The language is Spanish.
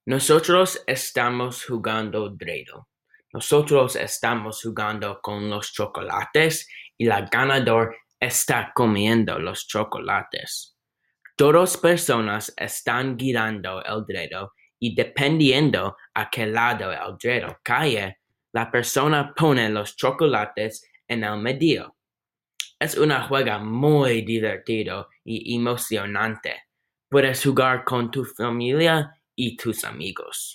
Nosotros estamos jugando Dreidel. Nosotros estamos jugando con los chocolates y la ganador está comiendo los chocolates. Todas personas están girando el dedo y dependiendo a qué lado el dedo cae, la persona pone los chocolates en el medio. Es una juega muy divertido y emocionante. Puedes jugar con tu familia y tus amigos.